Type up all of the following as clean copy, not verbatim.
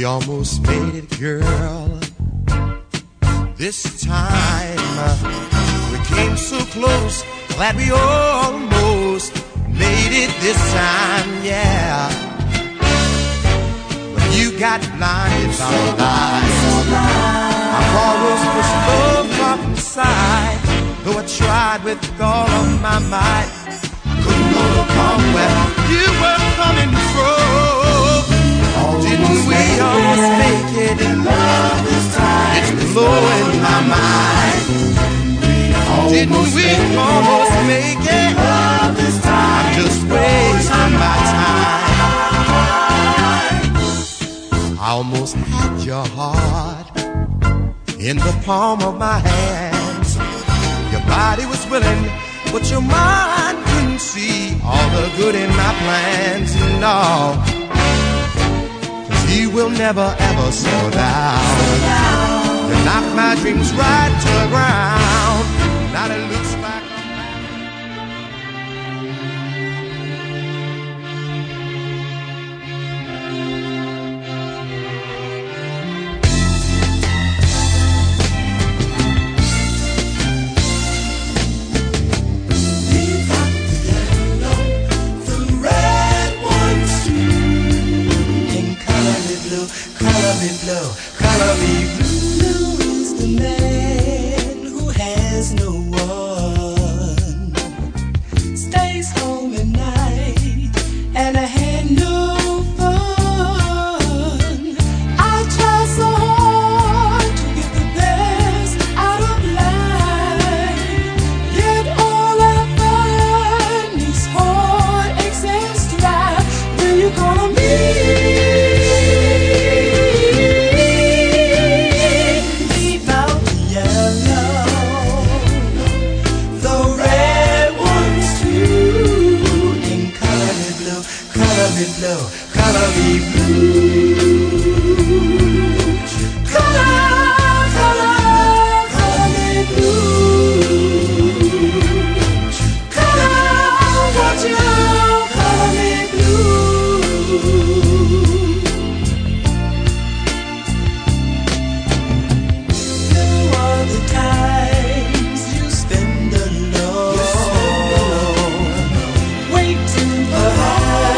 We almost made it, girl. This time we came so close that we almost made it this time, yeah. But you got blinded by the light. Our car was pushed both up inside. Though I tried with all of my might, I couldn't overcome where you were coming from. Didn't we almost make it in love this time? It's blowing my mind. Didn't we almost make it love this time? I'm just wasting my time. I almost had your heart in the palm of my hands. Your body was willing, but your mind couldn't see all the good in my plans. No, he will never ever slow down. You knocked my dreams right to the ground. Now it looks like color me blue, color me blue. Blue is the man who has no one, stays home at night and I had no fun. I try so hard to get the best out of life, yet all I find is heartaches and strife. When you gonna meet? Blue, color me blue. Color me blue. Color, won't you color me blue? Blue are the times you spend alone, waiting for her.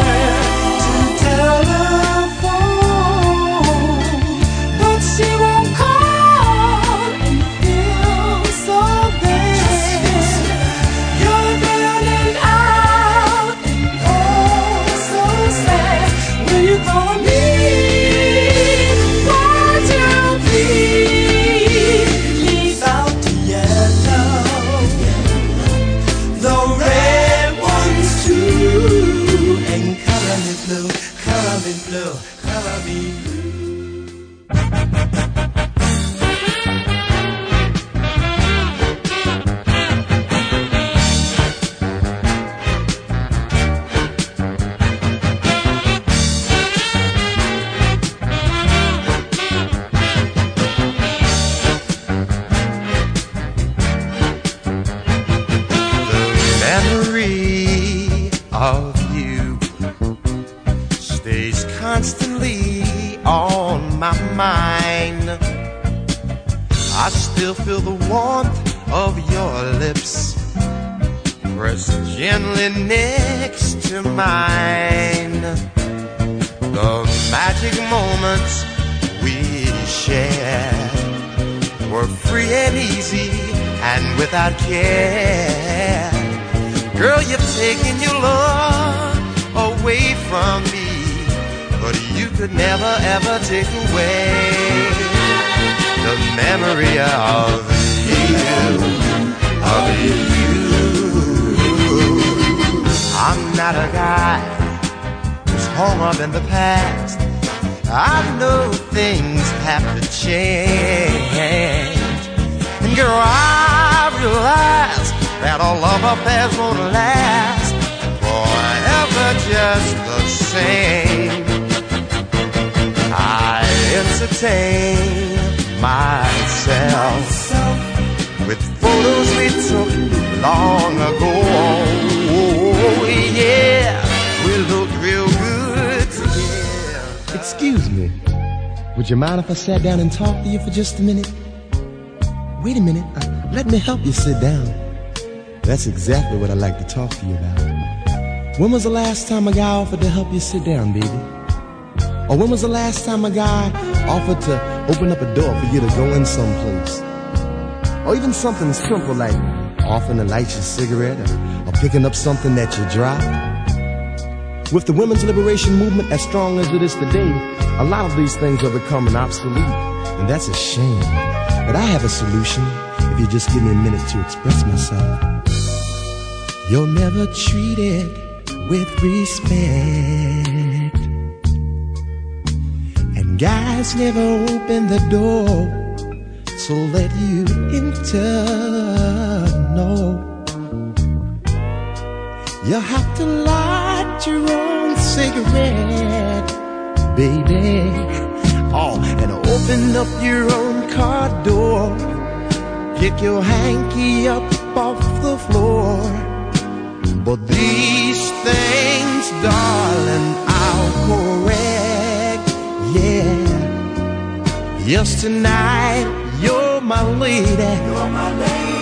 Of you stays constantly on my mind. I still feel the warmth of your lips pressed gently next to mine. The magic moments we shared were free and easy and without care. Girl, you've taken your love away from me, but you could never ever take away the memory of you, of you. I'm not a guy who's hung up in the past. I know things have to change, and girl, I realize that all love affairs won't last forever just the same. I entertain myself with photos we took long ago. Oh yeah, we look real good together. Excuse me, Would you mind if I sat down and talked to you for just a minute? Wait a minute, let me help you sit down. That's exactly what I'd like to talk to you about. When was the last time a guy offered to help you sit down, baby? Or when was the last time a guy offered to open up a door for you to go in someplace? Or even something simple like offering to light your cigarette or picking up something that you dropped. With the women's liberation movement as strong as it is today, a lot of these things are becoming obsolete, and that's a shame. But I have a solution if you just give me a minute to express myself. You're never treated with respect, and guys never open the door so let you enter. No, you have to light your own cigarette, baby. Oh, and open up your own car door. Pick your hanky up off the floor. But these things, darling, I'll correct. Yeah. Yes, tonight you're my lady. You're my lady.